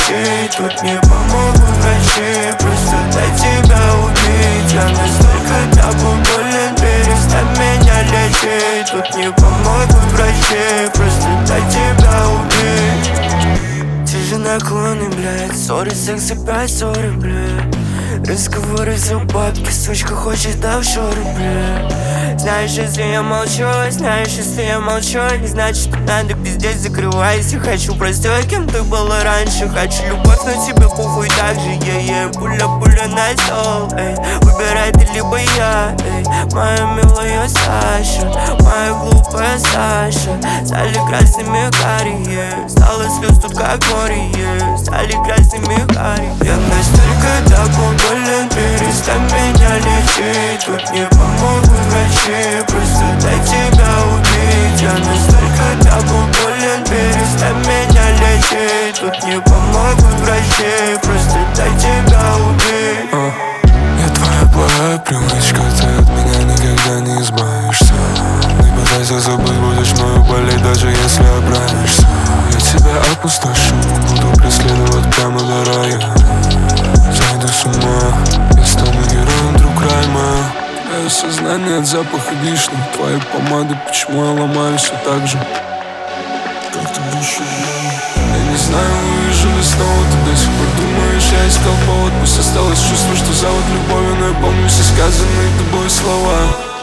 лечить. Тут не помогут врачи, просто дай тебя убить. Я настолько тобой болен, перестань меня лечить. Тут не помогут врачи, просто дай тебя убить. Ты же наклонный, блядь, ссоры, секс опять ссоры, блядь. Разговоры за бабки, сучка хочет офшоры, блядь. Знаешь, если я молчу, не значит, что надо пиздеть, закрывайся. Хочу простой, кем ты была раньше. Хочу любовь, но тебе похуй так же, пуля на стол, эй. Выбирай ты либо я, эй. Моя милая Саша, моя глупая Саша. Стали красными карие, стало слез тут как море, стали красными карие. Я настолько тобой болен, перестань меня лечить. Тут не помогут врачи, просто дай тебя убить. Я настолько тобой болен, перестань меня лечить. Тут не помогут врачи, просто дай тебя убить. Я твоя плохая привычка, ты от меня никогда не избавишься. Не пытайся забыть, будешь мною болеть, даже если оправишься. Я тебя опустошу, буду преследовать прямо до рая. Сойду с ума, я стану героем, друг райма. Мое сознание от запаха вишни, твоей помады, почему я ломаюсь все так же. Как ты дышишь? Я не знаю, увижу ли снова ты до сих пор думаешь, я искал повод. Пусть осталось чувство, что зовут любовью, но я помню все сказанные тобой слова.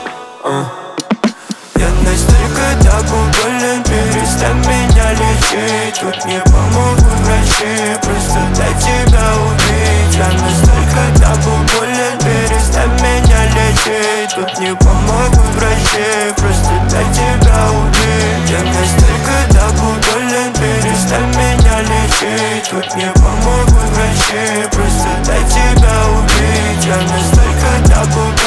Я настолько тобой болен, перестань меня лечить. Тут не помогут врачи, просто дай тебя убить. Я настолько тобой болен, перестань меня лечить. Тут не помогут врачи, просто дай тебя убить. Я настолько тобой болен, перестань меня лечить. Тут не помогут врачи, просто дай тебя убить. Я настолько тобой болен.